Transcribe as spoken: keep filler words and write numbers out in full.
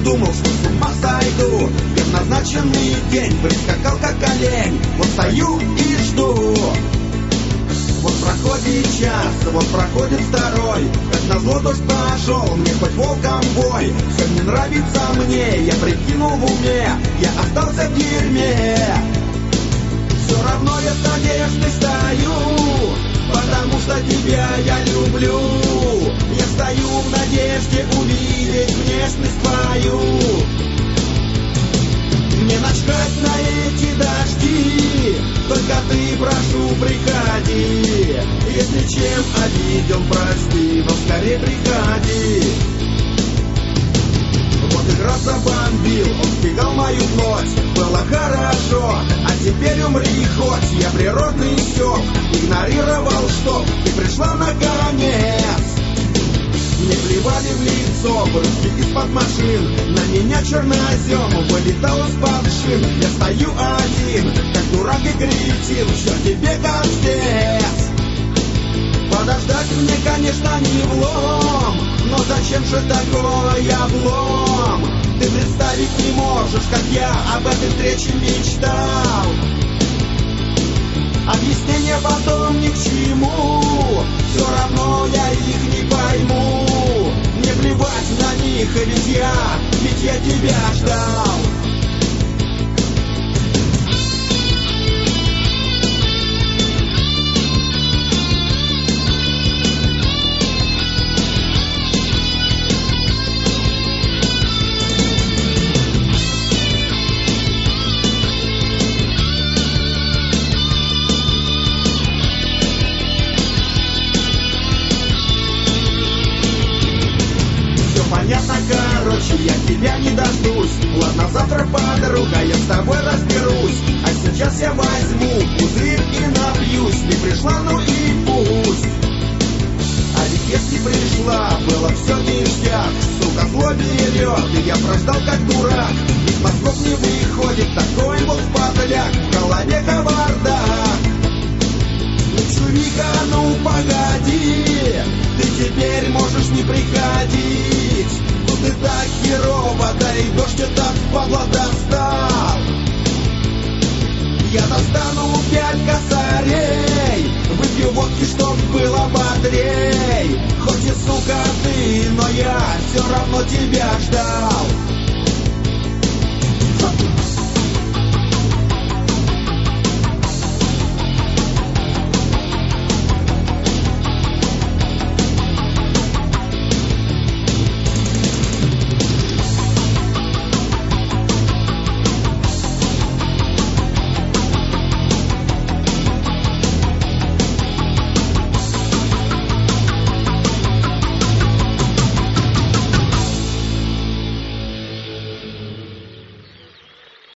думал, что с ума сойду. Я в назначенный день прискакал как олень. Вот стою и жду. Вот проходит час, вот проходит второй. Как назло дождь пошел, мне хоть волком бой. Все не нравится мне, я прикинул в уме, я остался в дерьме. Все равно я с надеждой стою, потому что тебя я люблю. Я стою в надежде увидеть внешность твою. Мне начхать на эти дожди, только ты, прошу, приходи. Если чем обидел, прости, но скорее приходи. Вот игра забомбил, он стегал мою плоть. Было хорошо, а теперь умри хоть. Я природный сёк, игнорировал, что ты пришла наконец. Мне плевали в лицо брызги из-под машин. На меня чернозем вылетал из-под шин. Я стою один, как дурак и кретин. Что тебе конец? Подождать мне, конечно, не влом, но зачем же такой облом? Ты представить не можешь, как я об этой встрече мечтал. Объяснения потом ни к чему, все равно я их не пойму. Мне плевать на них, и ведь я, ведь я тебя ждал. Понятно, короче, я тебя не дождусь. Ладно, завтра, подруга, я с тобой разберусь. А сейчас я возьму пузырь и напьюсь. Не пришла, ну и пусть. А ведь если пришла, было все ништяк. Сука, зло берет, и я прождал как дурак. Из мозгов не выходит такой вот подляк. В голове кавардак. Ну, чувика, ну погоди, ты теперь можешь не приходить. Ну ты так херово, да и дождь этот падла достал. Я достану пять косарей, выпью водки, чтоб было бодрей. Хоть и сука ты, но я все равно тебя ждал.